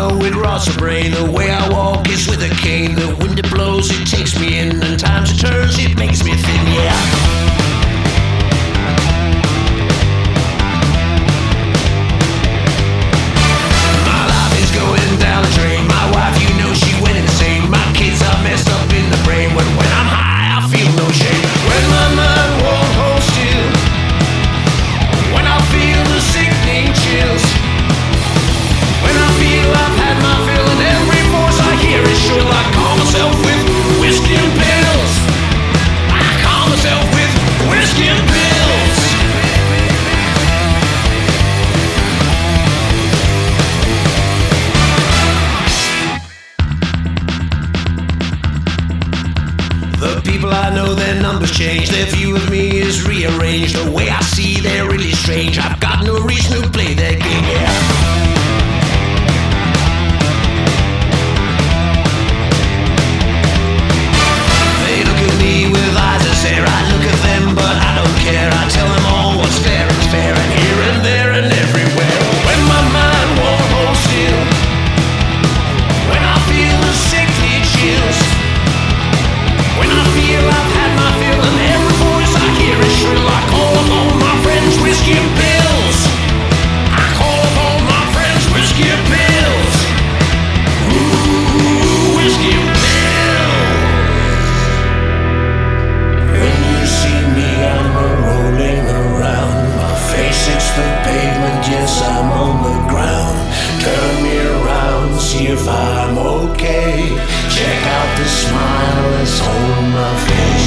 know it rots the brain. The way I walk is with a cane. The wind it blows, it takes me in, and times it turns, it makes me thin, yeah. The people I know, their numbers change. Their view of me is rearranged. The way I see, they're really strange. I've got no reason to play their game, yeah. See if I'm okay. Check out the smile that's on my face.